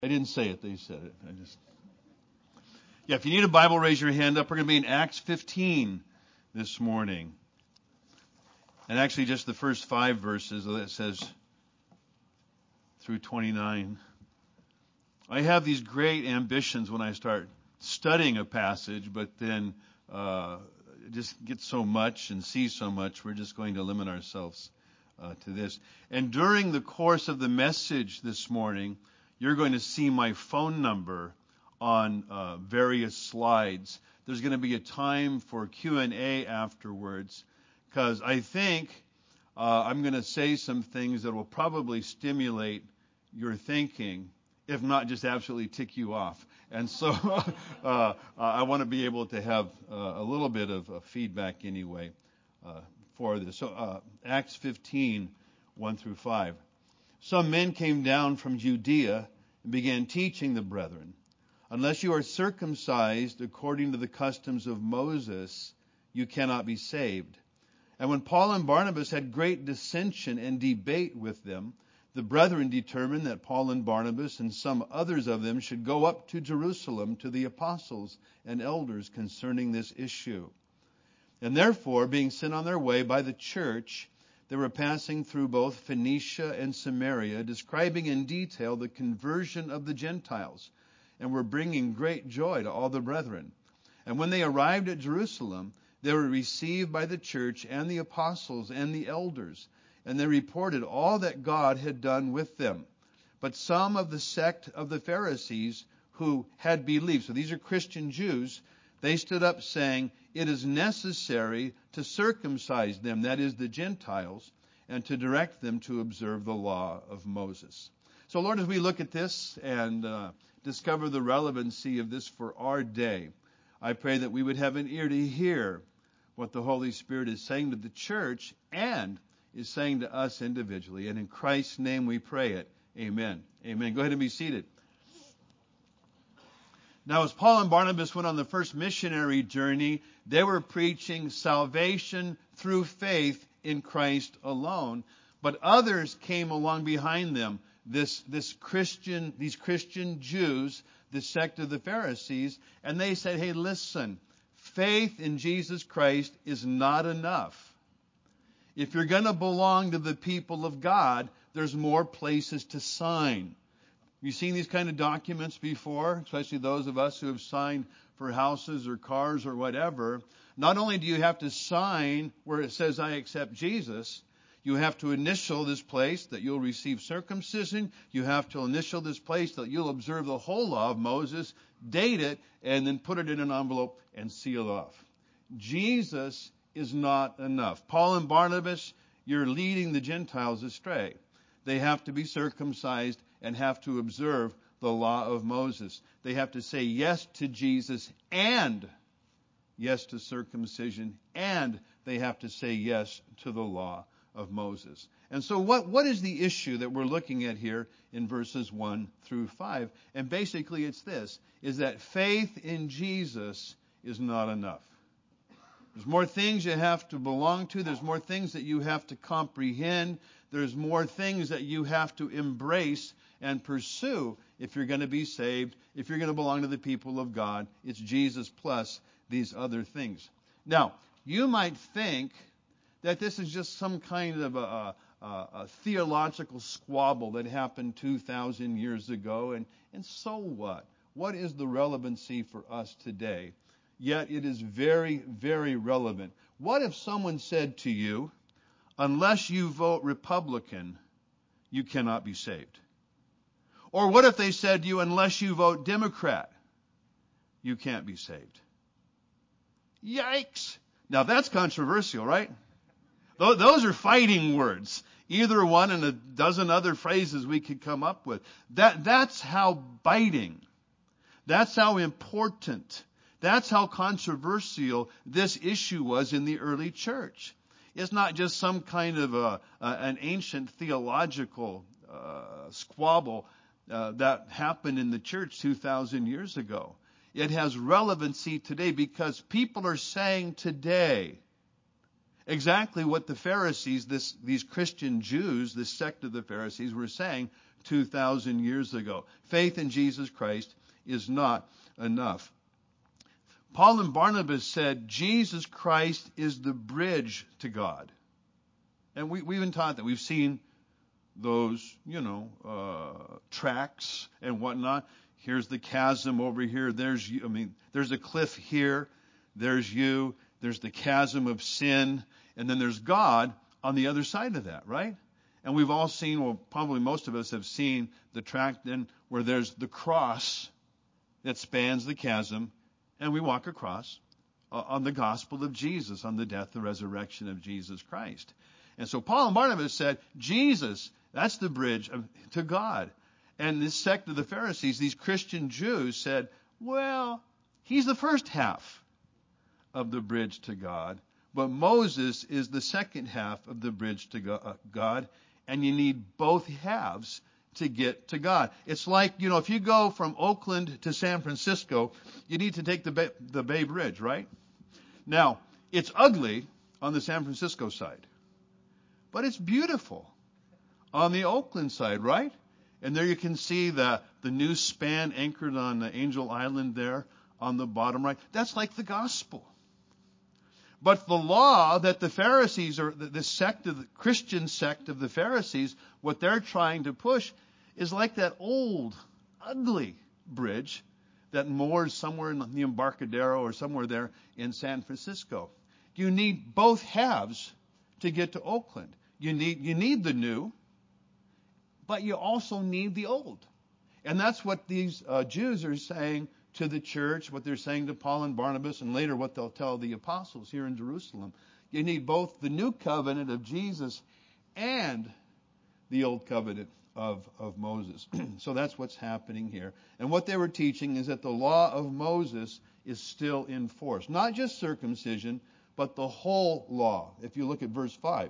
I didn't say it. They said it. Yeah, if you need a Bible, raise your hand up. We're going to be in Acts 15 this morning. And actually just the first 5 verses that says through 29. I have these great ambitions when I start studying a passage, but then just get so much and see so much, we're just going to limit ourselves to this. And during the course of the message this morning, you're going to see my phone number on various slides. There's going to be a time for Q&A afterwards, because I think I'm going to say some things that will probably stimulate your thinking, if not just absolutely tick you off. And so I want to be able to have a little bit of feedback anyway for this. So Acts 15, 1 through 5. Some men came down from Judea and began teaching the brethren, unless you are circumcised according to the customs of Moses, you cannot be saved. And when Paul and Barnabas had great dissension and debate with them, the brethren determined that Paul and Barnabas and some others of them should go up to Jerusalem to the apostles and elders concerning this issue. And therefore, being sent on their way by the church, they were passing through both Phoenicia and Samaria, describing in detail the conversion of the Gentiles, and were bringing great joy to all the brethren. And when they arrived at Jerusalem, they were received by the church and the apostles and the elders, and they reported all that God had done with them. But some of the sect of the Pharisees who had believed, so these are Christian Jews, they stood up saying, it is necessary to circumcise them, that is the Gentiles, and to direct them to observe the law of Moses. So Lord, as we look at this and discover the relevancy of this for our day, I pray that we would have an ear to hear what the Holy Spirit is saying to the church and is saying to us individually. And in Christ's name we pray it. Amen. Amen. Go ahead and be seated. Now, as Paul and Barnabas went on the first missionary journey, they were preaching salvation through faith in Christ alone. But others came along behind them. These Christian Jews, the sect of the Pharisees, and they said, hey, listen, faith in Jesus Christ is not enough. If you're going to belong to the people of God, there's more places to sign. You've seen these kind of documents before, especially those of us who have signed for houses or cars or whatever. Not only do you have to sign where it says, I accept Jesus, you have to initial this place that you'll receive circumcision. You have to initial this place that you'll observe the whole law of Moses, date it, and then put it in an envelope and seal it off. Jesus is not enough. Paul and Barnabas, you're leading the Gentiles astray. They have to be circumcised and have to observe the law of Moses. They have to say yes to Jesus and yes to circumcision, and they have to say yes to the law of Moses. And so what is the issue that we're looking at here in verses 1 through 5? And basically it's this, is that faith in Jesus is not enough. There's more things you have to belong to. There's more things that you have to comprehend. There's more things that you have to embrace and pursue if you're going to be saved, if you're going to belong to the people of God. It's Jesus plus these other things. Now, you might think that this is just some kind of a theological squabble that happened 2,000 years ago, and so what? What is the relevancy for us today? Yet it is very, very relevant. What if someone said to you, unless you vote Republican, you cannot be saved? Or what if they said to you, unless you vote Democrat, you can't be saved? Yikes! Now that's controversial, right? Those are fighting words. Either one and a dozen other phrases we could come up with. That's how biting. That's how important. That's how controversial this issue was in the early church. It's not just some kind of an ancient theological squabble that happened in the church 2,000 years ago. It has relevancy today because people are saying today exactly what the Pharisees, these Christian Jews, this sect of the Pharisees, were saying 2,000 years ago. Faith in Jesus Christ is not enough. Paul and Barnabas said Jesus Christ is the bridge to God. And we've been taught that. We've seen those, tracks and whatnot. Here's the chasm over here. There's you. There's a cliff here. There's you. There's the chasm of sin. And then there's God on the other side of that, right? And we've all seen, well, probably most of us have seen the track then where there's the cross that spans the chasm, and we walk across on the gospel of Jesus, on the death and resurrection of Jesus Christ. And so Paul and Barnabas said, Jesus, that's the bridge to God. And this sect of the Pharisees, these Christian Jews, said, well, he's the first half of the bridge to God, but Moses is the second half of the bridge to God, and you need both halves to get to God. It's like, if you go from Oakland to San Francisco, you need to take the Bay Bridge, right? Now, it's ugly on the San Francisco side, but it's beautiful on the Oakland side, right? And there you can see the new span anchored on Angel Island there on the bottom right. That's like the gospel. But the law that the Pharisees, or the sect of the Christian sect of the Pharisees, what they're trying to push is like that old, ugly bridge that moors somewhere in the Embarcadero or somewhere there in San Francisco. You need both halves to get to Oakland. You need the new, but you also need the old. And that's what these Jews are saying to the church, what they're saying to Paul and Barnabas, and later what they'll tell the apostles here in Jerusalem. You need both the new covenant of Jesus and the old covenant of Moses. So that's what's happening here. And what they were teaching is that the law of Moses is still in force. Not just circumcision, but the whole law. If you look at verse 5.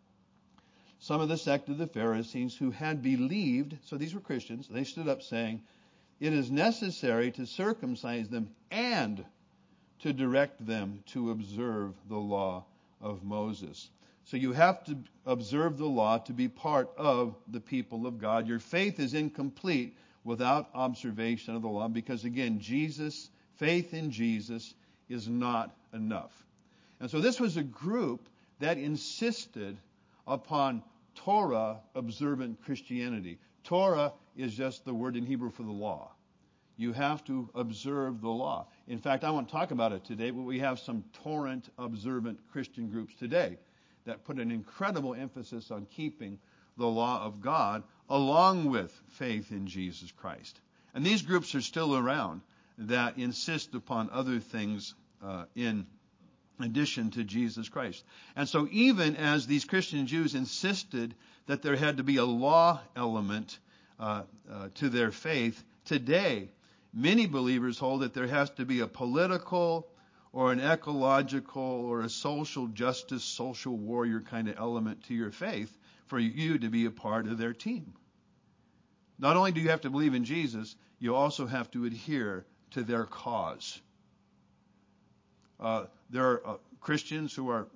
Some of the sect of the Pharisees who had believed, so these were Christians, they stood up saying, it is necessary to circumcise them and to direct them to observe the law of Moses. So you have to observe the law to be part of the people of God. Your faith is incomplete without observation of the law because, again, faith in Jesus is not enough. And so this was a group that insisted upon Torah-observant Christianity. Torah is just the word in Hebrew for the law. You have to observe the law. In fact, I won't talk about it today, but we have some Torah-observant Christian groups today that put an incredible emphasis on keeping the law of God along with faith in Jesus Christ. And these groups are still around that insist upon other things in addition to Jesus Christ. And so even as these Christian Jews insisted that there had to be a law element to their faith, today many believers hold that there has to be a political or an ecological or a social justice, social warrior kind of element to your faith for you to be a part of their team. Not only do you have to believe in Jesus, you also have to adhere to their cause. There are Christians who are,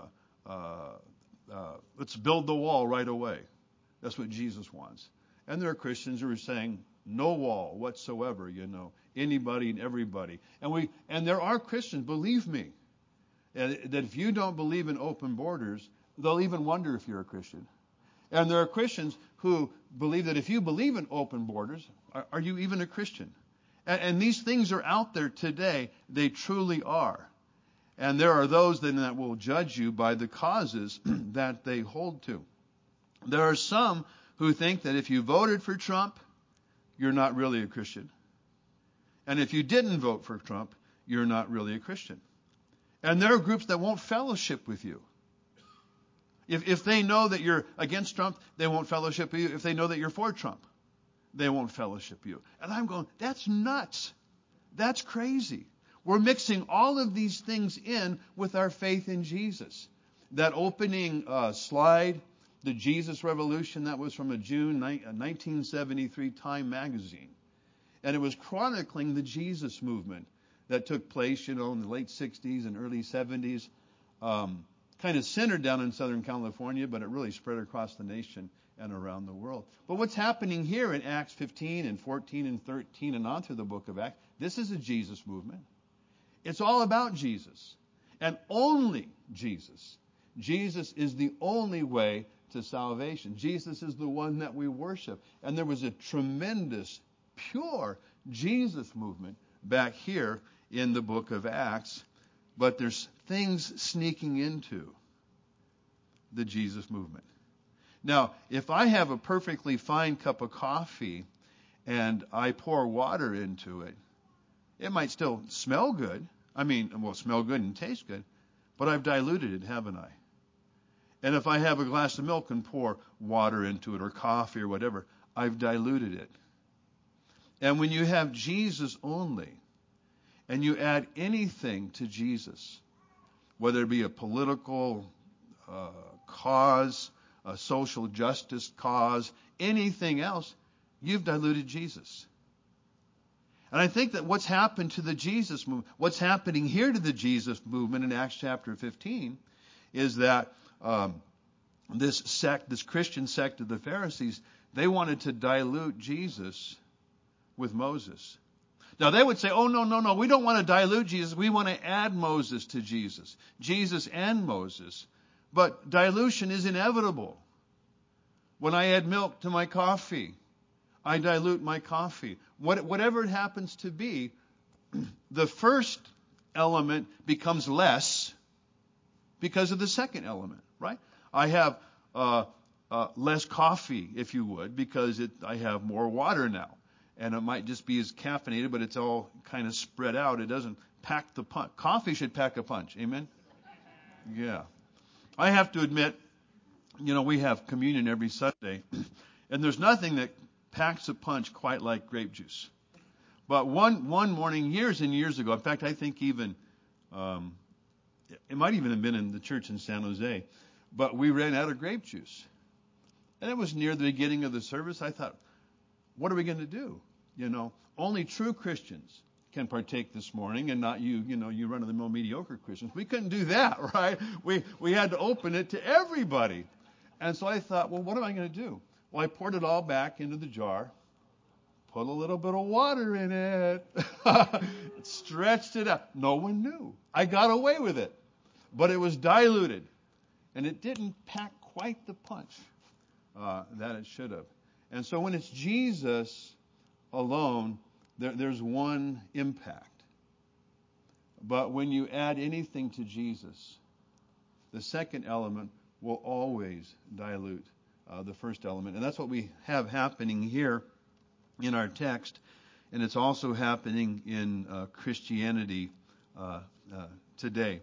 let's build the wall right away. That's what Jesus wants. And there are Christians who are saying, no wall whatsoever, anybody and everybody. And there are Christians, believe me, that if you don't believe in open borders, they'll even wonder if you're a Christian. And there are Christians who believe that if you believe in open borders, are you even a Christian? And these things are out there today. They truly are. And there are those then that will judge you by the causes that they hold to. There are some who think that if you voted for Trump, you're not really a Christian. And if you didn't vote for Trump, you're not really a Christian. And there are groups that won't fellowship with you. If they know that you're against Trump, they won't fellowship with you. If they know that you're for Trump, they won't fellowship with you. And I'm going, that's nuts. That's crazy. We're mixing all of these things in with our faith in Jesus. That opening slide, the Jesus Revolution, that was from a June 1973 Time magazine. And it was chronicling the Jesus movement that took place, in the late 60s and early 70s, kind of centered down in Southern California, but it really spread across the nation and around the world. But what's happening here in Acts 15 and 14 and 13 and on through the book of Acts, this is a Jesus movement. It's all about Jesus and only Jesus. Jesus is the only way to salvation. Jesus is the one that we worship. And there was a tremendous, pure Jesus movement back here in the book of Acts. But there's things sneaking into the Jesus movement. Now, if I have a perfectly fine cup of coffee and I pour water into it, it might still smell good. Smell good and taste good, but I've diluted it, haven't I? And if I have a glass of milk and pour water into it or coffee or whatever, I've diluted it. And when you have Jesus only, and you add anything to Jesus, whether it be a political cause, a social justice cause, anything else, you've diluted Jesus. And I think that what's happened to the Jesus movement, what's happening here to the Jesus movement in Acts chapter 15, is that this Christian sect of the Pharisees, they wanted to dilute Jesus with Moses. Now they would say, oh, no, we don't want to dilute Jesus. We want to add Moses to Jesus. Jesus and Moses. But dilution is inevitable. When I add milk to my coffee, I dilute my coffee. Whatever it happens to be, the first element becomes less because of the second element, right? I have less coffee, if you would, because I have more water now. And it might just be as caffeinated, but it's all kind of spread out. It doesn't pack the punch. Coffee should pack a punch. Amen? Yeah. I have to admit, we have communion every Sunday, and there's nothing that packs a punch quite like grape juice. But one morning, years and years ago, in fact, I think even, it might even have been in the church in San Jose, but we ran out of grape juice. And it was near the beginning of the service. I thought, what are we going to do? Only true Christians can partake this morning, and not you run-of-the-mill mediocre Christians. We couldn't do that, right? We had to open it to everybody. And so I thought, well, what am I going to do? Well, I poured it all back into the jar, put a little bit of water in it, stretched it out. No one knew. I got away with it. But it was diluted, and it didn't pack quite the punch that it should have. And so when it's Jesus alone, there's one impact. But when you add anything to Jesus, the second element will always dilute the first element. And that's what we have happening here in our text. And it's also happening in Christianity today.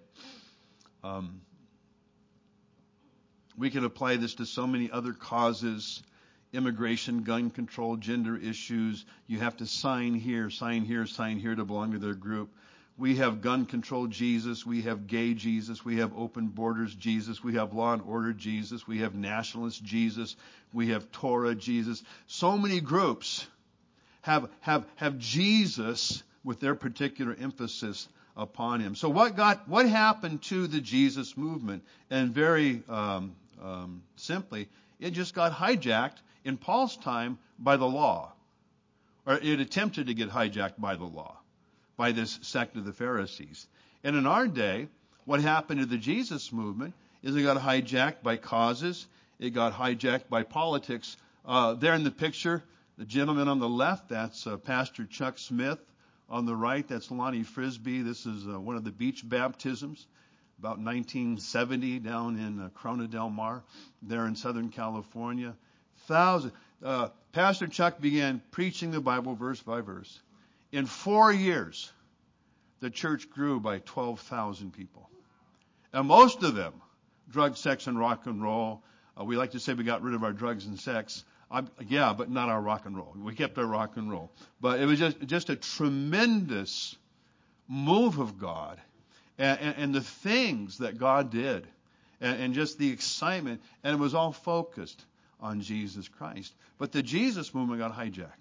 We can apply this to so many other causes. Immigration, gun control, gender issues. You have to sign here to belong to their group. We have gun control Jesus. We have gay Jesus. We have open borders Jesus. We have law and order Jesus. We have nationalist Jesus. We have Torah Jesus. So many groups have Jesus with their particular emphasis upon him. So what happened to the Jesus movement? And very simply, it just got hijacked in Paul's time by the law. Or it attempted to get hijacked by the law, by this sect of the Pharisees. And in our day, what happened to the Jesus movement is it got hijacked by causes. It got hijacked by politics. There in the picture, the gentleman on the left, that's Pastor Chuck Smith. On the right, that's Lonnie Frisbee. This is one of the beach baptisms, about 1970 down in Corona del Mar, there in Southern California. Pastor Chuck began preaching the Bible verse by verse. In 4 years, the church grew by 12,000 people. And most of them, drug, sex, and rock and roll. We like to say we got rid of our drugs and sex. But not our rock and roll. We kept our rock and roll. But it was just a tremendous move of God. And the things that God did. And just the excitement. And it was all focused on Jesus Christ. But the Jesus movement got hijacked.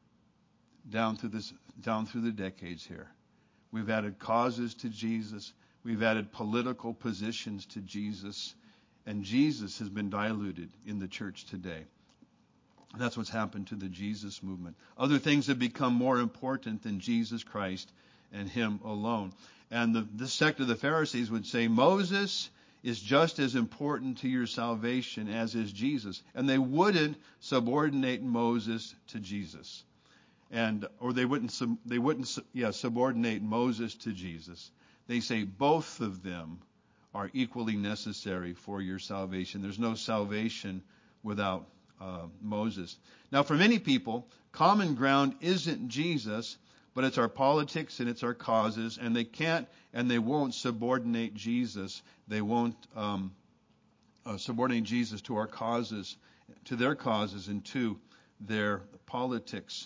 Down through the decades here. We've added causes to Jesus. We've added political positions to Jesus, and Jesus has been diluted in the church today. That's what's happened to the Jesus movement. Other things have become more important than Jesus Christ and Him alone. And this sect of the Pharisees would say Moses is just as important to your salvation as is Jesus. And they wouldn't subordinate Moses to Jesus. Or they wouldn't subordinate Moses to Jesus. They say both of them are equally necessary for your salvation. There's no salvation without Moses. Now, for many people, common ground isn't Jesus, but it's our politics and it's our causes, and they can't and they won't subordinate Jesus. They won't subordinate Jesus to our causes, to their causes, and to their politics.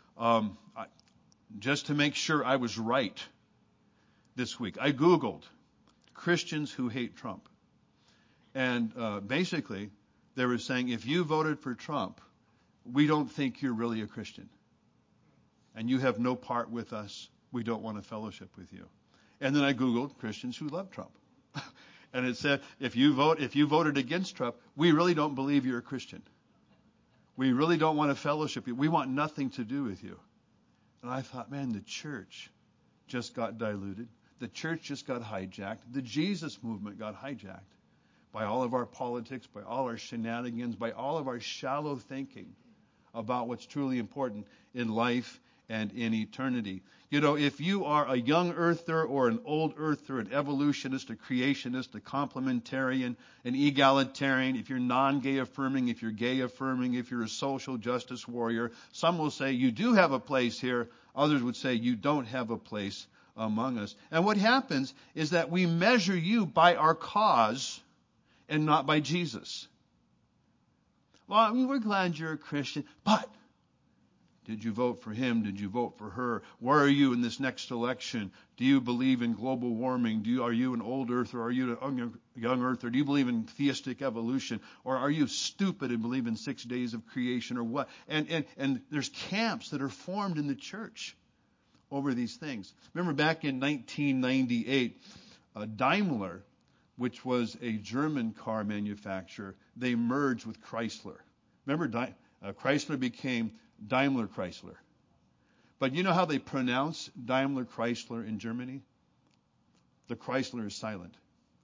Just to make sure I was right this week, I Googled Christians who hate Trump. And basically, they were saying, if you voted for Trump, we don't think you're really a Christian. And you have no part with us. We don't want to fellowship with you. And then I Googled Christians who love Trump. And it said, if you voted against Trump, we really don't believe you're a Christian. We really don't want to fellowship you. We want nothing to do with you. And I thought, man, the church just got diluted. The church just got hijacked. The Jesus movement got hijacked by all of our politics, by all our shenanigans, by all of our shallow thinking about what's truly important in life and in eternity. You know, if you are a young earther or an old earther, an evolutionist, a creationist, a complementarian, an egalitarian, if you're non-gay affirming, if you're gay affirming, if you're a social justice warrior, some will say you do have a place here. Others would say you don't have a place among us. And what happens is that we measure you by our cause and not by Jesus. Well, I mean, we're glad you're a Christian, but did you vote for him? Did you vote for her? Where are you in this next election? Do you believe in global warming? Are you an old earther? Are you a young earther? Do you believe in theistic evolution? Or are you stupid and believe in 6 days of creation or what? And there's camps that are formed in the church over these things. Remember back in 1998, Daimler, which was a German car manufacturer, they merged with Chrysler. Remember, Chrysler became Daimler Chrysler. But you know how they pronounce Daimler Chrysler in Germany? The Chrysler is silent.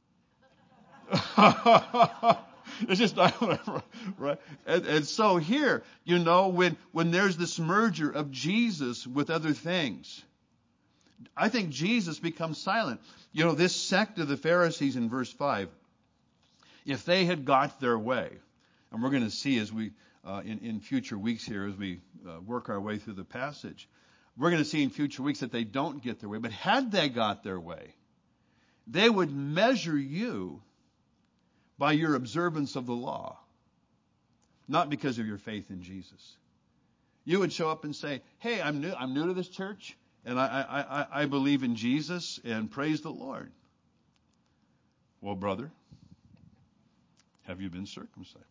It's just Daimler, right? And so here, you know, when there's this merger of Jesus with other things, I think Jesus becomes silent. You know, this sect of the Pharisees in verse 5, if they had got their way, and we're going to see as we in future weeks here as we work our way through the passage, we're going to see in future weeks that they don't get their way. But had they got their way, they would measure you by your observance of the law, not because of your faith in Jesus. You would show up and say, hey, I'm new to this church, and I believe in Jesus, and praise the Lord. Well, brother, have you been circumcised?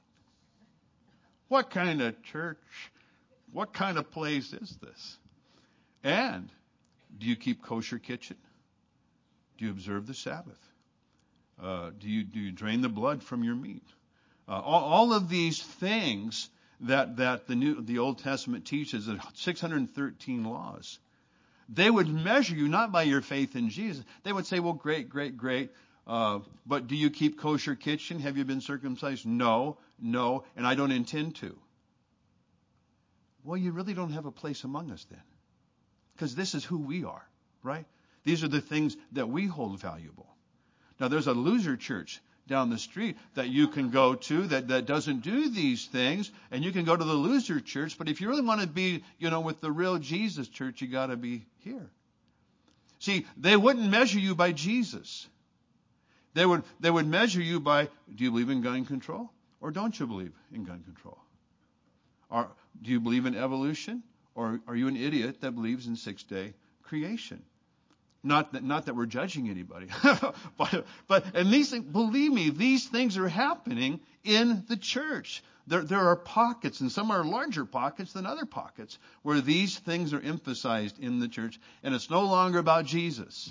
What kind of church, what kind of place is this? And do you keep kosher kitchen? Do you observe the Sabbath? Do you drain the blood from your meat? All of these things that the Old Testament teaches, 613 laws. They would measure you not by your faith in Jesus. They would say, well, great. But do you keep kosher kitchen? Have you been circumcised? No, and I don't intend to. Well, you really don't have a place among us then. Because this is who we are, right? These are the things that we hold valuable. Now, there's a loser church down the street that you can go to that doesn't do these things, and you can go to the loser church. But if you really want to be, with the real Jesus church, you got to be here. See, they wouldn't measure you by Jesus. They would measure you by, do you believe in gun control or don't you believe in gun control? Or do you believe in evolution, or are you an idiot that believes in 6-day creation? Not that we're judging anybody, but these things, believe me, these things are happening in the church. There are pockets, and some are larger pockets than other pockets, where these things are emphasized in the church, and it's no longer about Jesus.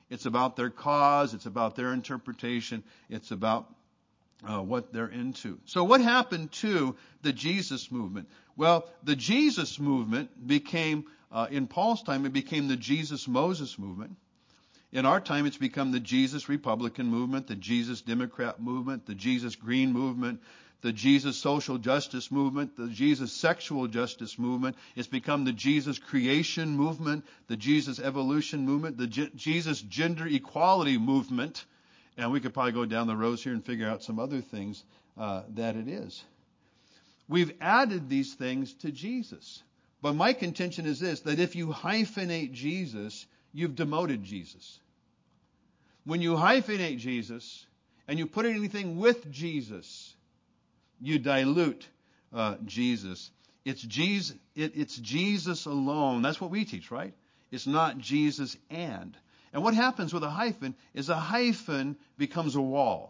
It's about their cause. It's about their interpretation. It's about what they're into. So what happened to the Jesus movement? Well, the Jesus movement became, in Paul's time, it became the Jesus-Moses movement. In our time, it's become the Jesus Republican movement, the Jesus Democrat movement, the Jesus Green movement, the Jesus Social Justice movement, the Jesus Sexual Justice movement. It's become the Jesus Creation movement, the Jesus Evolution movement, the Jesus Gender Equality movement. And we could probably go down the rows here and figure out some other things that it is. We've added these things to Jesus. But my contention is this, that if you hyphenate Jesus, you've demoted Jesus. When you hyphenate Jesus and you put anything with Jesus, you dilute Jesus. It's Jesus alone. That's what we teach, right? It's not Jesus and. And what happens with a hyphen is a hyphen becomes a wall.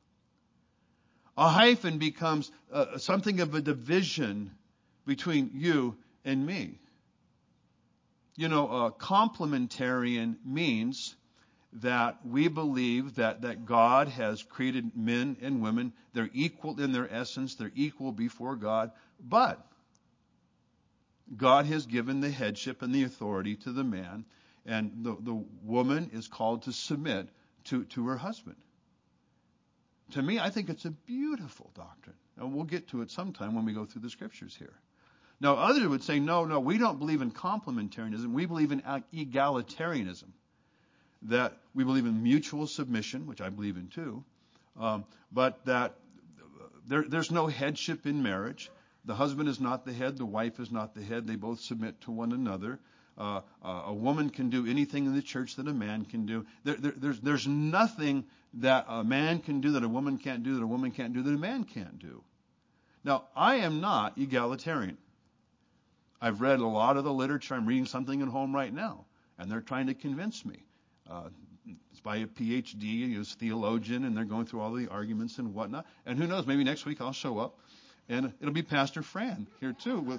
A hyphen becomes something of a division between you and me. You know, complementarian means that we believe that God has created men and women. They're equal in their essence. They're equal before God. But God has given the headship and the authority to the man. And the woman is called to submit to her husband. To me, I think it's a beautiful doctrine. And we'll get to it sometime when we go through the scriptures here. Now, others would say, no, we don't believe in complementarianism. We believe in egalitarianism. That we believe in mutual submission, which I believe in too. But that there's no headship in marriage. The husband is not the head. The wife is not the head. They both submit to one another. A woman can do anything in the church that a man can do. There's nothing that a man can do that a woman can't do, that a woman can't do, that a man can't do. Now, I am not egalitarian. I've read a lot of the literature. I'm reading something at home right now, and they're trying to convince me. It's by a PhD, he's a theologian, and they're going through all the arguments and whatnot. And who knows, maybe next week I'll show up, and it'll be Pastor Fran here too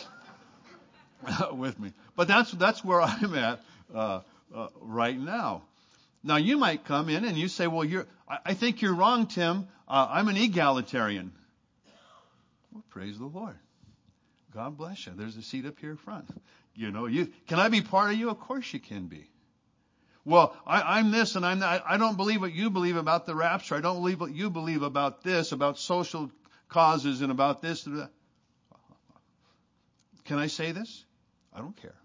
with me. But that's where I'm at right now. Now you might come in and you say, well, I think you're wrong, Tim. I'm an egalitarian. Well, praise the Lord. God bless you. There's a seat up here front. You know, can I be part of you? Of course you can be. Well, I'm this and I'm that. I don't believe what you believe about the rapture. I don't believe what you believe about this, about social causes and about this and that. Can I say this? I don't care.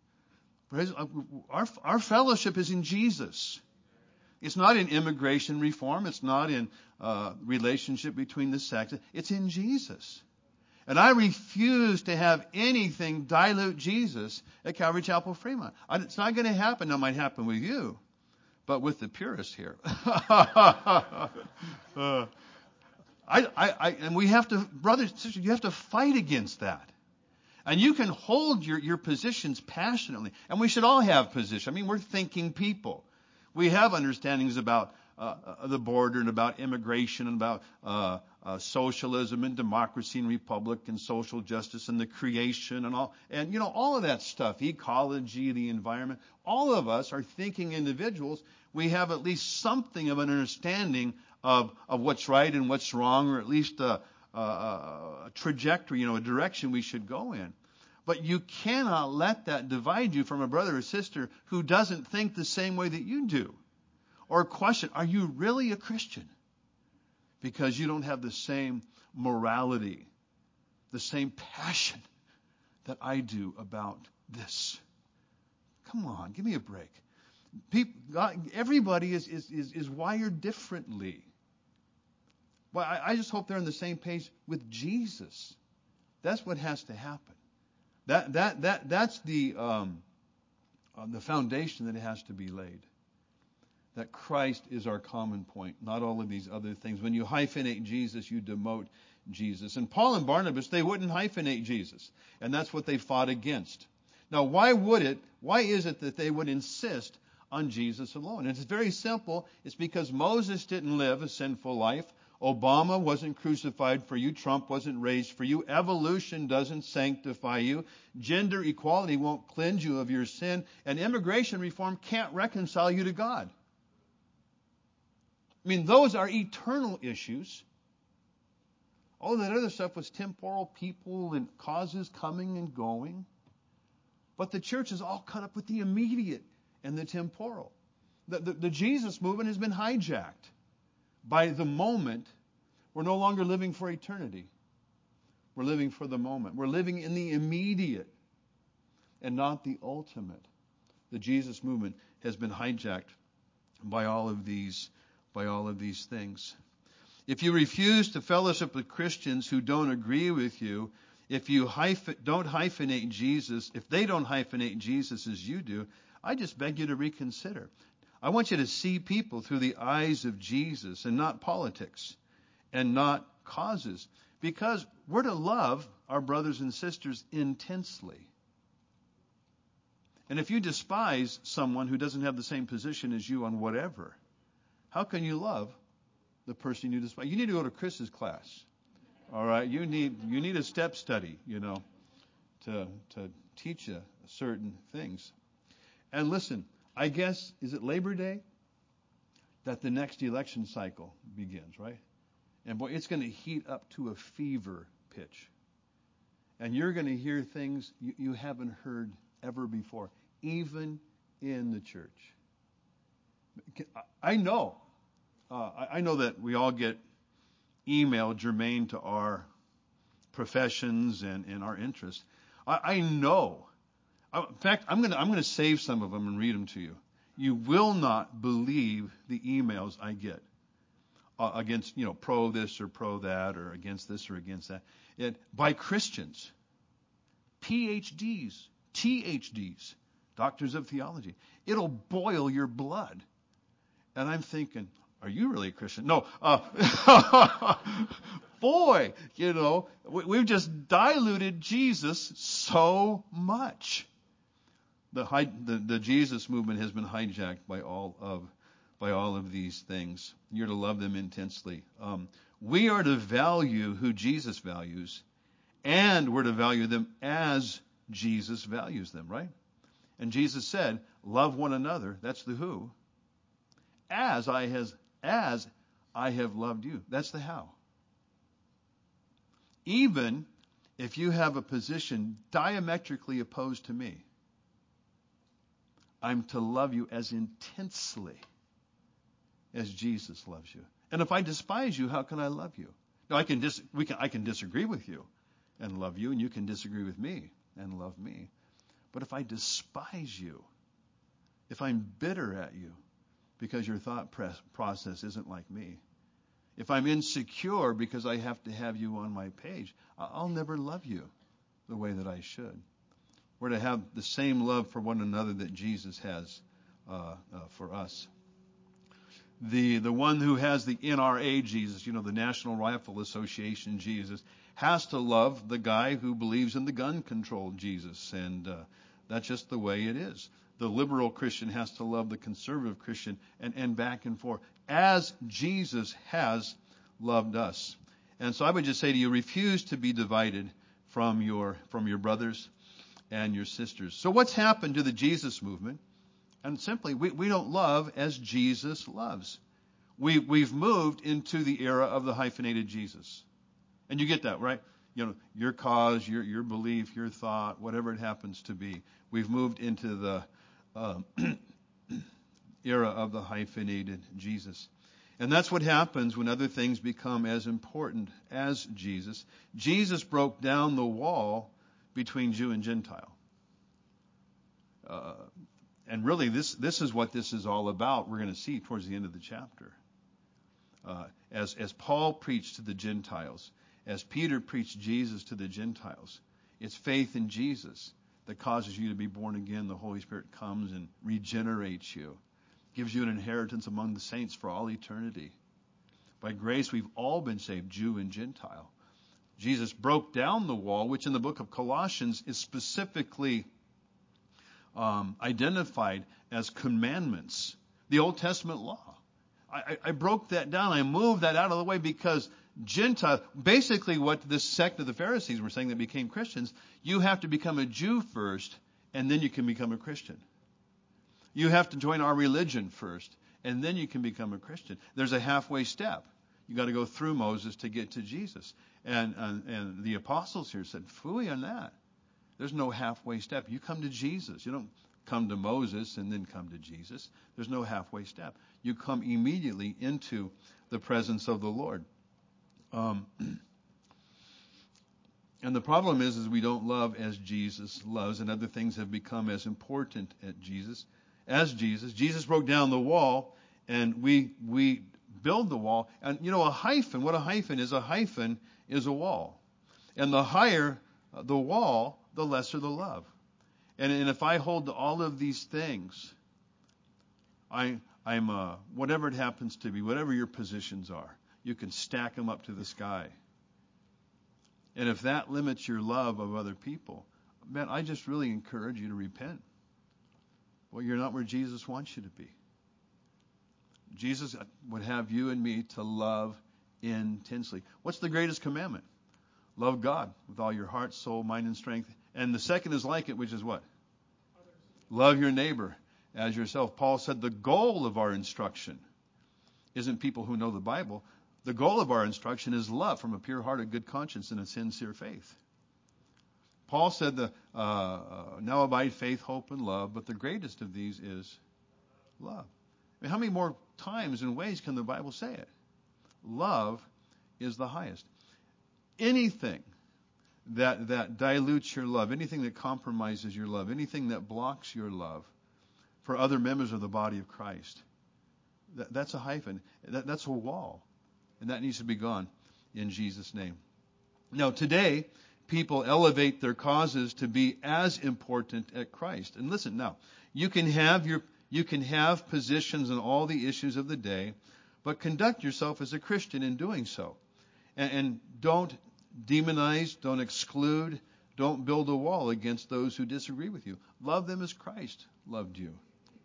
Our fellowship is in Jesus. It's not in immigration reform. It's not in relationship between the sexes. It's in Jesus. And I refuse to have anything dilute Jesus at Calvary Chapel Fremont. It's not going to happen. It might happen with you, but with the purists here. And we have to, brothers and sisters, you have to fight against that. And you can hold your positions passionately. And we should all have positions. I mean, we're thinking people. We have understandings about the border and about immigration and about socialism and democracy and republic and social justice and the creation and all. And, you know, all of that stuff, ecology, the environment. All of us are thinking individuals. We have at least something of an understanding of what's right and what's wrong, or at least a trajectory, you know, a direction we should go in. But you cannot let that divide you from a brother or sister who doesn't think the same way that you do. Or question, are you really a Christian? Because you don't have the same morality, the same passion that I do about this. Come on, give me a break. Everybody is wired differently. Well, I just hope they're on the same page with Jesus. That's what has to happen. That's the foundation that has to be laid. That Christ is our common point, not all of these other things. When you hyphenate Jesus, you demote Jesus. And Paul and Barnabas, they wouldn't hyphenate Jesus. And that's what they fought against. Now, why is it that they would insist on Jesus alone? And it's very simple. It's because Moses didn't live a sinful life. Obama wasn't crucified for you. Trump wasn't raised for you. Evolution doesn't sanctify you. Gender equality won't cleanse you of your sin. And immigration reform can't reconcile you to God. I mean, those are eternal issues. All that other stuff was temporal, people and causes coming and going. But the church is all caught up with the immediate and the temporal. The Jesus movement has been hijacked by the moment. We're no longer living for eternity. We're living for the moment. We're living in the immediate and not the ultimate. The Jesus movement has been hijacked by all of these things. If you refuse to fellowship with Christians who don't agree with you, if you don't hyphenate Jesus, if they don't hyphenate Jesus as you do, I just beg you to reconsider. I want you to see people through the eyes of Jesus and not politics and not causes, because we're to love our brothers and sisters intensely. And if you despise someone who doesn't have the same position as you on whatever, how can you love the person you despise? You need to go to Chris's class. All right, you need a step study, to teach you certain things. And listen, I guess, is it Labor Day that the next election cycle begins, right? And boy, it's going to heat up to a fever pitch. And you're going to hear things you haven't heard ever before, even in the church. I know that we all get email germane to our professions and our interests. I know. In fact, I'm going to save some of them and read them to you. You will not believe the emails I get against, pro this or pro that, or against this or against that, by Christians, PhDs, THDs, doctors of theology. It'll boil your blood. And I'm thinking, are you really a Christian? No. Boy, we've just diluted Jesus so much. The Jesus movement has been hijacked by all of these things. You're to love them intensely. We are to value who Jesus values, and we're to value them as Jesus values them, right? And Jesus said, love one another. That's the who. As I have loved you. That's the how. Even if you have a position diametrically opposed to me, I'm to love you as intensely as Jesus loves you. And if I despise you, how can I love you? Now, I can disagree with you and love you, and you can disagree with me and love me. But if I despise you, if I'm bitter at you because your thought process isn't like me, if I'm insecure because I have to have you on my page, I'll never love you the way that I should. We're to have the same love for one another that Jesus has for us. The one who has the NRA Jesus, the National Rifle Association Jesus, has to love the guy who believes in the gun control Jesus, and that's just the way it is. The liberal Christian has to love the conservative Christian, and back and forth, as Jesus has loved us. And so I would just say to you, refuse to be divided from your brothers and your sisters. So what's happened to the Jesus movement? And simply, we don't love as Jesus loves. We've moved into the era of the hyphenated Jesus. And you get that, right? Your cause, your belief, your thought, whatever it happens to be. We've moved into the era of the hyphenated Jesus. And that's what happens when other things become as important as Jesus. Jesus broke down the wall between Jew and Gentile. And really, this is what this is all about. We're going to see towards the end of the chapter. As Paul preached to the Gentiles, as Peter preached Jesus to the Gentiles, it's faith in Jesus that causes you to be born again. The Holy Spirit comes and regenerates you, gives you an inheritance among the saints for all eternity. By grace, we've all been saved, Jew and Gentile. Jesus broke down the wall, which in the book of Colossians is specifically identified as commandments, the Old Testament law. I broke that down. I moved that out of the way because Gentile, basically what this sect of the Pharisees were saying that became Christians, you have to become a Jew first, and then you can become a Christian. You have to join our religion first, and then you can become a Christian. There's a halfway step. You got to go through Moses to get to Jesus. And the apostles here said, phooey on that. There's no halfway step. You come to Jesus. You don't come to Moses and then come to Jesus. There's no halfway step. You come immediately into the presence of the Lord. And the problem is we don't love as Jesus loves, and other things have become as important as Jesus. Jesus broke down the wall, and we build the wall. And a hyphen, what a hyphen is a wall. And the higher the wall, the lesser the love. And if I hold to all of these things, I'm whatever it happens to be, whatever your positions are, you can stack them up to the sky. And if that limits your love of other people, man, I just really encourage you to repent. Well, you're not where Jesus wants you to be. Jesus would have you and me to love intensely. What's the greatest commandment? Love God with all your heart, soul, mind, and strength. And the second is like it, which is what? Love your neighbor as yourself. Paul said the goal of our instruction isn't people who know the Bible. The goal of our instruction is love from a pure heart, a good conscience, and a sincere faith. Paul said now abide faith, hope, and love, but the greatest of these is love. I mean, how many more times and ways can the Bible say it? Love is the highest. Anything that dilutes your love, anything that compromises your love, anything that blocks your love for other members of the body of Christ, that's a hyphen. That's a wall. And that needs to be gone in Jesus' name. Now, today, people elevate their causes to be as important as Christ. And listen, now, you can have positions on all the issues of the day, but conduct yourself as a Christian in doing so. And don't demonize, don't exclude, don't build a wall against those who disagree with you. Love them as Christ loved you.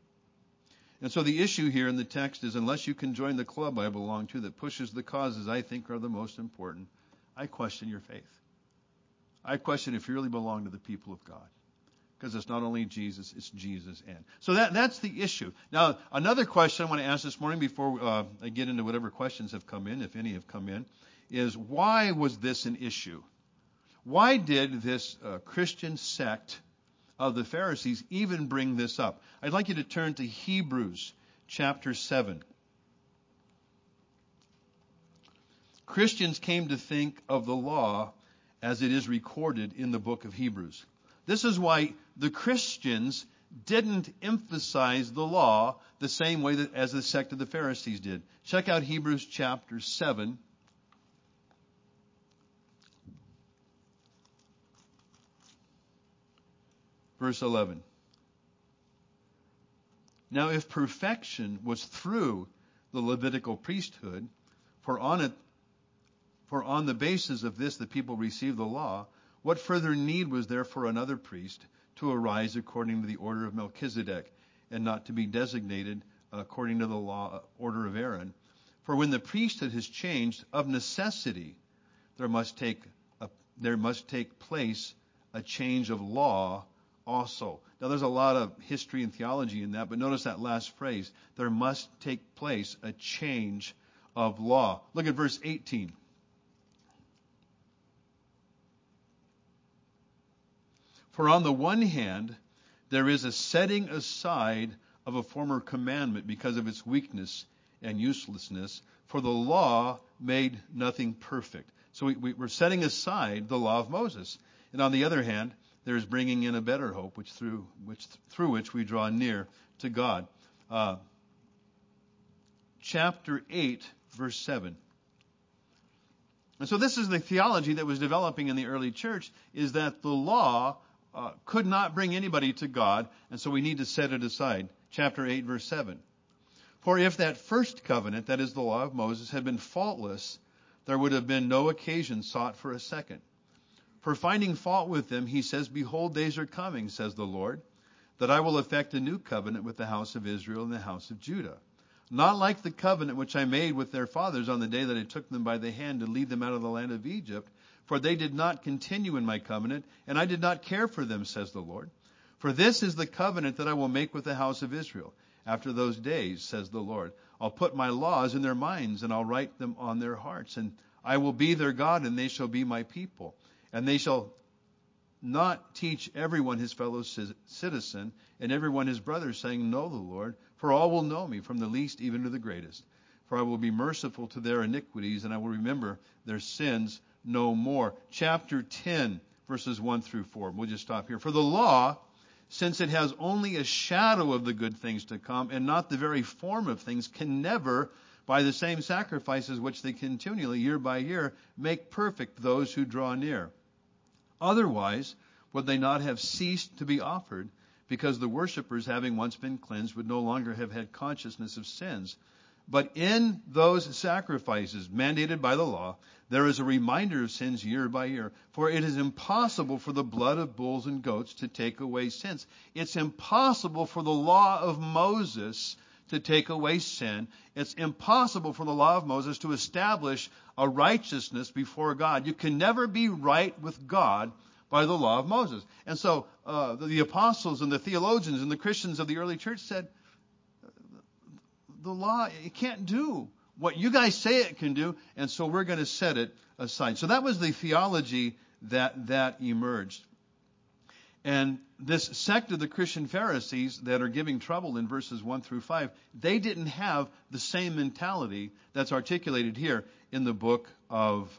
And so the issue here in the text is, unless you can join the club I belong to that pushes the causes I think are the most important, I question your faith. I question if you really belong to the people of God. Because it's not only Jesus, it's Jesus and. So that's the issue. Now, another question I want to ask this morning before I get into whatever questions have come in, if any have come in, is why was this an issue? Why did this Christian sect of the Pharisees even bring this up? I'd like you to turn to Hebrews chapter 7. Christians came to think of the law as it is recorded in the book of Hebrews. This is why the Christians didn't emphasize the law the same way as the sect of the Pharisees did. Check out Hebrews chapter 7. Verse 11. Now, if perfection was through the Levitical priesthood, for on the basis of this the people received the law, what further need was there for another priest to arise according to the order of Melchizedek, and not to be designated according to the law order of Aaron? For when the priesthood has changed, of necessity there must take place a change of law also. Now, there's a lot of history and theology in that, but notice that last phrase. There must take place a change of law. Look at verse 18. For on the one hand, there is a setting aside of a former commandment because of its weakness and uselessness, for the law made nothing perfect. So we're setting aside the law of Moses. And on the other hand, there's bringing in a better hope, through which we draw near to God. Chapter 8, verse 7. And so this is the theology that was developing in the early church, is that the law could not bring anybody to God, and so we need to set it aside. Chapter 8, verse 7. For if that first covenant, that is the law of Moses, had been faultless, there would have been no occasion sought for a second. For finding fault with them, he says, behold, days are coming, says the Lord, that I will effect a new covenant with the house of Israel and the house of Judah. not like the covenant which I made with their fathers on the day that I took them by the hand to lead them out of the land of Egypt. For they did not continue in my covenant, and I did not care for them, says the Lord. For this is the covenant that I will make with the house of Israel. After those days, says the Lord, I'll put my laws in their minds, and I'll write them on their hearts. And I will be their God, and they shall be my people. And they shall not teach everyone his fellow citizen, and everyone his brother, saying, Know the Lord, for all will know me, from the least even to the greatest. For I will be merciful to their iniquities, and I will remember their sins no more. Chapter 10, verses 1 through 4. We'll just stop here. For the law, since it has only a shadow of the good things to come, and not the very form of things, can never, by the same sacrifices which they continually, year by year, make perfect those who draw near. Otherwise, would they not have ceased to be offered, because the worshippers, having once been cleansed, would no longer have had consciousness of sins. But in those sacrifices mandated by the law, there is a reminder of sins year by year. For it is impossible for the blood of bulls and goats to take away sins. It's impossible for the law of Moses to take away sin. It's impossible for the law of Moses to establish a righteousness before God. You can never be right with God by the law of Moses. And so the apostles and the theologians and the Christians of the early church said, the law, it can't do what you guys say it can do, and so we're going to set it aside. So that was the theology that emerged. And this sect of the Christian Pharisees that are giving trouble in verses 1 through 5, they didn't have the same mentality that's articulated here in the book of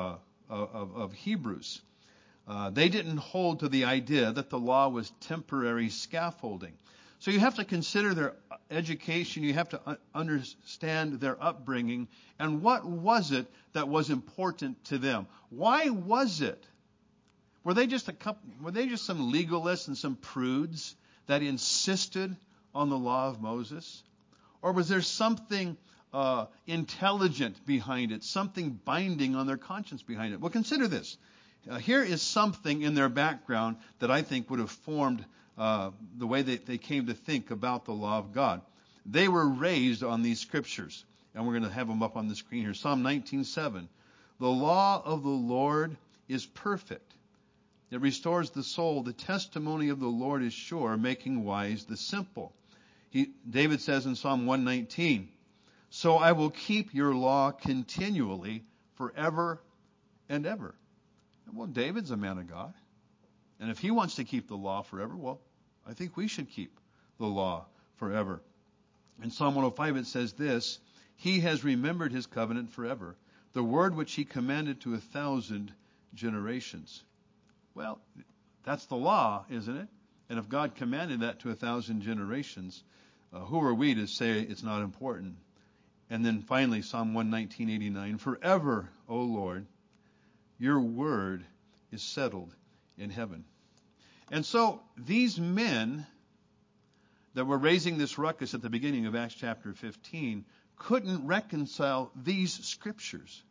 Hebrews. They didn't hold to the idea that the law was temporary scaffolding. So you have to consider their education, you have to understand their upbringing, and what was it that was important to them? Why was it? Were they just some legalists and some prudes that insisted on the law of Moses? Or was there something intelligent behind it, something binding on their conscience behind it? Well, consider this. Here is something in their background that I think would have formed the way that they came to think about the law of God. They were raised on these scriptures, and we're going to have them up on the screen here. Psalm 19:7. The law of the Lord is perfect. It restores the soul. The testimony of the Lord is sure, making wise the simple. David says in Psalm 119, So I will keep your law continually forever and ever. Well, David's a man of God. And if he wants to keep the law forever, well, I think we should keep the law forever. In Psalm 105 it says this, He has remembered his covenant forever, the word which he commanded to 1,000 generations. Well, that's the law, isn't it? And if God commanded that to 1,000 generations, who are we to say it's not important? And then finally, Psalm 119:89, Forever, O Lord, your word is settled in heaven. And so these men that were raising this ruckus at the beginning of Acts chapter 15 couldn't reconcile these scriptures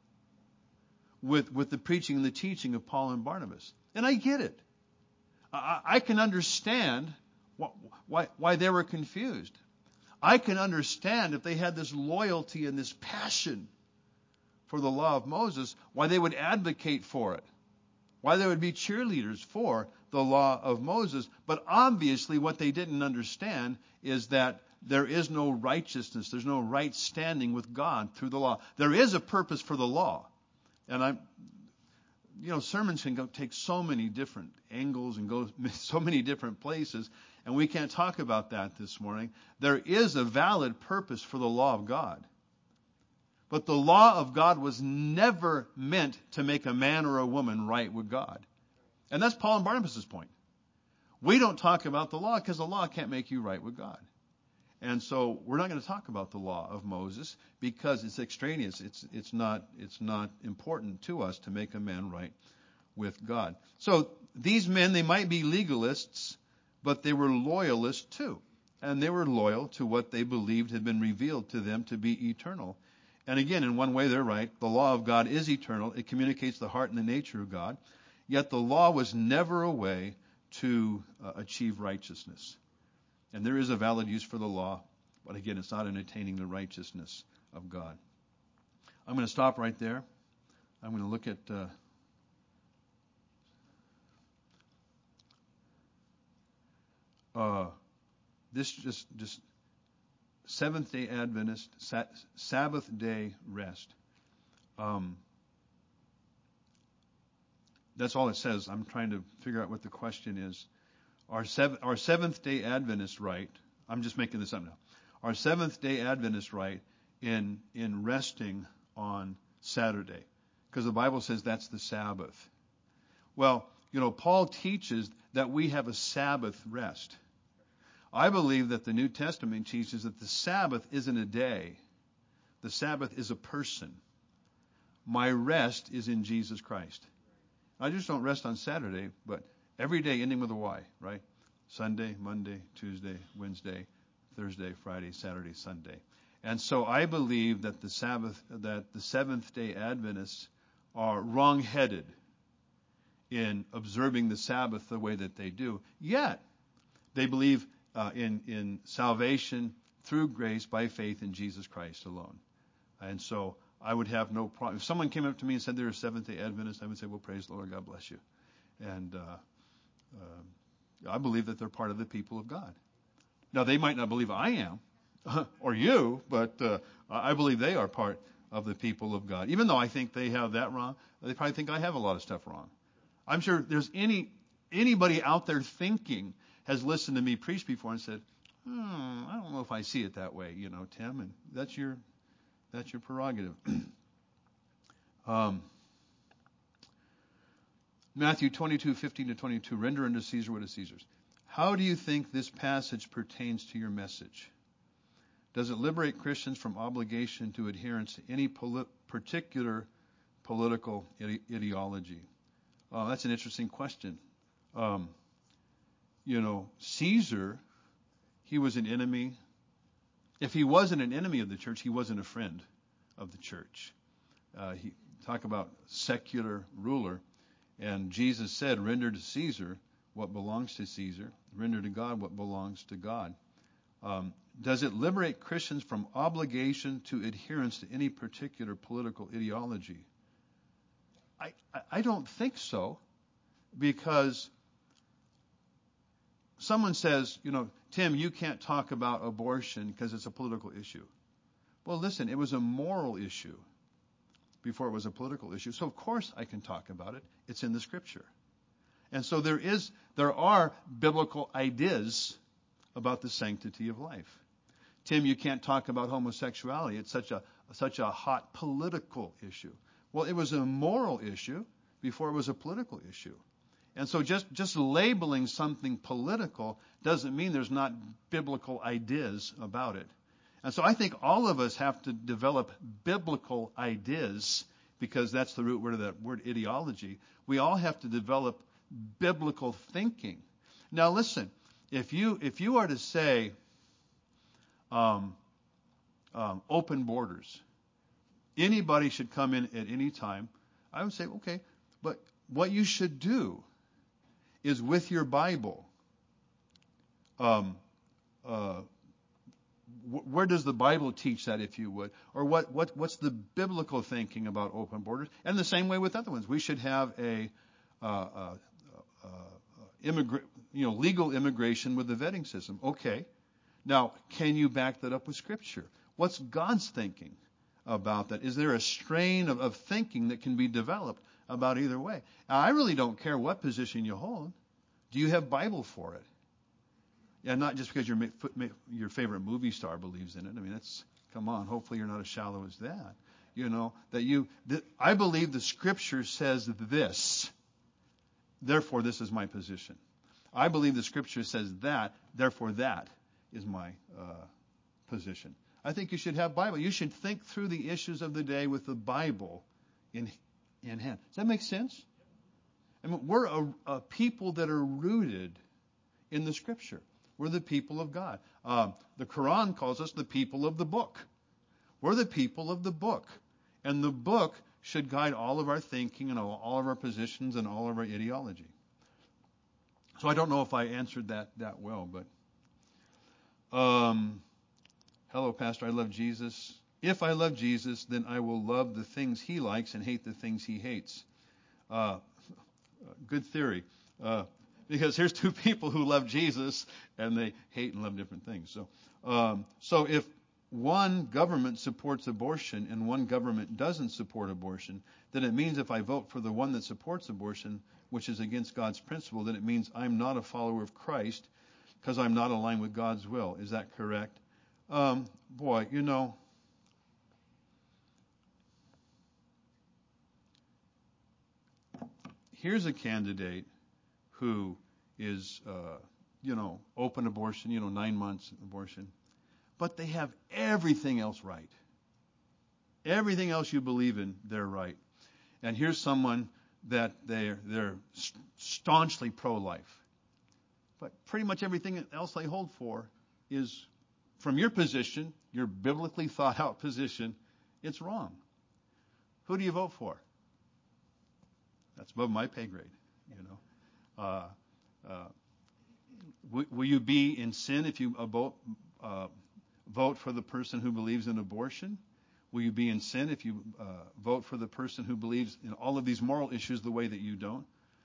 with the preaching and the teaching of Paul and Barnabas. And I get it. I can understand why they were confused. I can understand if they had this loyalty and this passion for the law of Moses, why they would advocate for it, why they would be cheerleaders for the law of Moses. But obviously what they didn't understand is that there is no righteousness, there's no right standing with God through the law. There is a purpose for the law. And sermons can take so many different angles and go so many different places, and we can't talk about that this morning. There is a valid purpose for the law of God. But the law of God was never meant to make a man or a woman right with God. And that's Paul and Barnabas' point. We don't talk about the law because the law can't make you right with God. And so we're not going to talk about the law of Moses because it's extraneous. It's not important to us to make a man right with God. So these men, they might be legalists, but they were loyalists too. And they were loyal to what they believed had been revealed to them to be eternal. And again, in one way, they're right. The law of God is eternal. It communicates the heart and the nature of God. Yet the law was never a way to achieve righteousness. And there is a valid use for the law. But again, it's not in attaining the righteousness of God. I'm going to stop right there. I'm going to look at this just Seventh-day Adventist Sabbath day rest. That's all it says. I'm trying to figure out what the question is. Our Seventh-day Adventist right? I'm just making this up now. Our Seventh-day Adventist right in resting on Saturday, because the Bible says that's the Sabbath. Well, Paul teaches that we have a Sabbath rest. I believe that the New Testament teaches that the Sabbath isn't a day. The Sabbath is a person. My rest is in Jesus Christ. I just don't rest on Saturday, but every day ending with a Y, right? Sunday, Monday, Tuesday, Wednesday, Thursday, Friday, Saturday, Sunday. And so I believe that the Seventh-day Adventists are wrong-headed in observing the Sabbath the way that they do. Yet, they believe in salvation through grace by faith in Jesus Christ alone. And so I would have no problem. If someone came up to me and said they're a Seventh-day Adventist, I would say, well, praise the Lord, God bless you. And I believe that they're part of the people of God. Now, they might not believe I am, or you, but I believe they are part of the people of God. Even though I think they have that wrong, they probably think I have a lot of stuff wrong. I'm sure there's anybody out there thinking has listened to me preach before and said, I don't know if I see it that way, Tim, and that's your prerogative. Matthew 22:15-22, render unto Caesar what is Caesar's. How do you think this passage pertains to your message? Does it liberate Christians from obligation to adherence to any particular political ideology? That's an interesting question. Caesar, he was an enemy. If he wasn't an enemy of the church, he wasn't a friend of the church. He talk about secular ruler, and Jesus said, render to Caesar what belongs to Caesar, render to God what belongs to God. Does it liberate Christians from obligation to adherence to any particular political ideology? I don't think so, because someone says, Tim, you can't talk about abortion because it's a political issue. Well, listen, it was a moral issue before it was a political issue. So of course I can talk about it. It's in the Scripture. And so there are biblical ideas about the sanctity of life. Tim, you can't talk about homosexuality. It's such a hot political issue. Well, it was a moral issue before it was a political issue. And so just labeling something political doesn't mean there's not biblical ideas about it. And so I think all of us have to develop biblical ideas, because that's the root word of that word, ideology. We all have to develop biblical thinking. Now listen, if you are to say open borders, anybody should come in at any time, I would say, okay, but what you should do is with your Bible, where does the Bible teach that, if you would? Or what's the biblical thinking about open borders? And the same way with other ones. We should have a legal immigration with a vetting system. Okay. Now, can you back that up with Scripture? What's God's thinking about that? Is there a strain of thinking that can be developed about either way? Now, I really don't care what position you hold. Do you have Bible for it? Yeah, not just because your favorite movie star believes in it. I mean, come on. Hopefully, you're not as shallow as that. I believe the Scripture says this. Therefore, this is my position. I believe the Scripture says that. Therefore, that is my position. I think you should have Bible. You should think through the issues of the day with the Bible in hand. Does that make sense? I mean, we're a people that are rooted in the Scripture. We're the people of God. The Quran calls us the people of the book. We're the people of the book. And the book should guide all of our thinking and all of our positions and all of our ideology. So I don't know if I answered that well, but hello, Pastor, I love Jesus. If I love Jesus, then I will love the things he likes and hate the things he hates. Good theory. Because here's two people who love Jesus and they hate and love different things. So if one government supports abortion and one government doesn't support abortion, then it means if I vote for the one that supports abortion, which is against God's principle, then it means I'm not a follower of Christ because I'm not aligned with God's will. Is that correct? Here's a candidate who is, open abortion, 9 months abortion. But they have everything else right. Everything else you believe in, they're right. And here's someone that they're staunchly pro-life. But pretty much everything else they hold for is, from your position, your biblically thought out position, it's wrong. Who do you vote for? That's above my pay grade, Will you be in sin if you vote for the person who believes in abortion? Will you be in sin if you vote for the person who believes in all of these moral issues the way that you don't?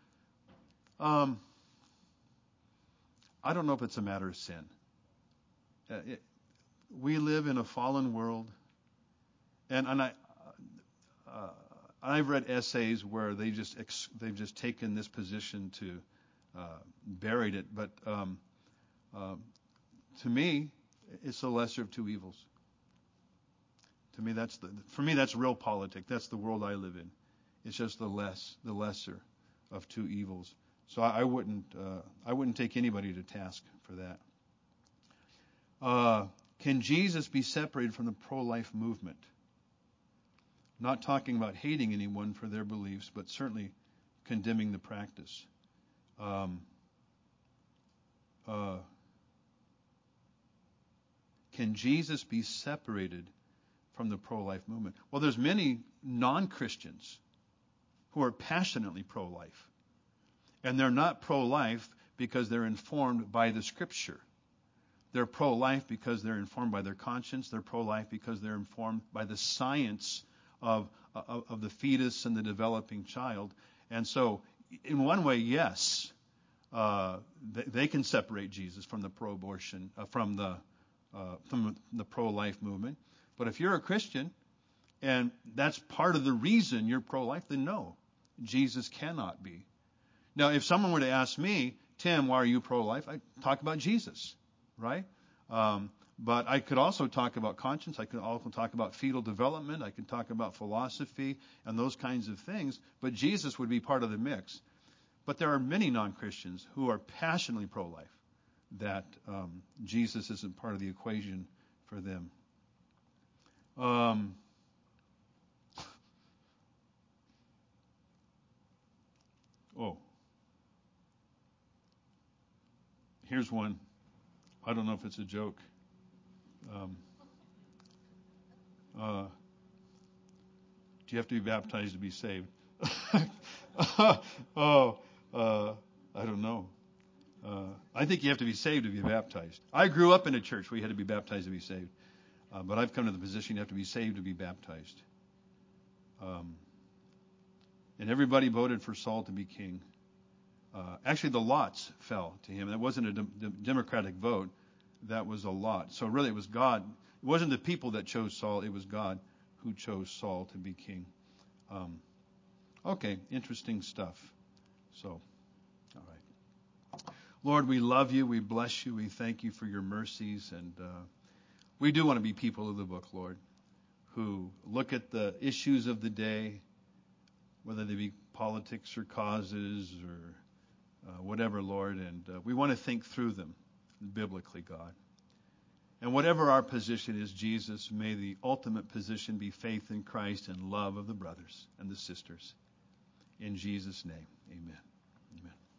I don't know if it's a matter of sin. We live in a fallen world, and I've read essays where they've just taken this position to buried it, but to me, it's the lesser of two evils. To me, for me that's real politics. That's the world I live in. It's just the lesser of two evils. So I wouldn't take anybody to task for that. Can Jesus be separated from the pro-life movement? Not talking about hating anyone for their beliefs, but certainly condemning the practice. Can Jesus be separated from the pro-life movement? Well, there's many non-Christians who are passionately pro-life. And they're not pro-life because they're informed by the Scripture. They're pro-life because they're informed by their conscience. They're pro-life because they're informed by the science of the fetus and the developing child. And so, in one way, yes, they can separate Jesus from the pro-abortion, from the pro-life movement. But if you're a Christian, and that's part of the reason you're pro-life, then no, Jesus cannot be. Now, if someone were to ask me, Tim, why are you pro-life? I'd talk about Jesus, right? But I could also talk about conscience. I could also talk about fetal development. I could talk about philosophy and those kinds of things. But Jesus would be part of the mix. But there are many non-Christians who are passionately pro-life that Jesus isn't part of the equation for them. Here's one. I don't know if it's a joke. Do you have to be baptized to be saved? I don't know. I think you have to be saved to be baptized. I grew up in a church where you had to be baptized to be saved. But I've come to the position you have to be saved to be baptized. And everybody voted for Saul to be king. Actually, the lots fell to him. That wasn't a democratic vote. That was a lot. So really it was God. It wasn't the people that chose Saul. It was God who chose Saul to be king. Okay, interesting stuff. So, all right. Lord, we love you. We bless you. We thank you for your mercies. And we do want to be people of the book, Lord, who look at the issues of the day, whether they be politics or causes or whatever, Lord, and we want to think through them biblically, God. And whatever our position is, Jesus, may the ultimate position be faith in Christ and love of the brothers and the sisters. In Jesus' name, amen. Amen.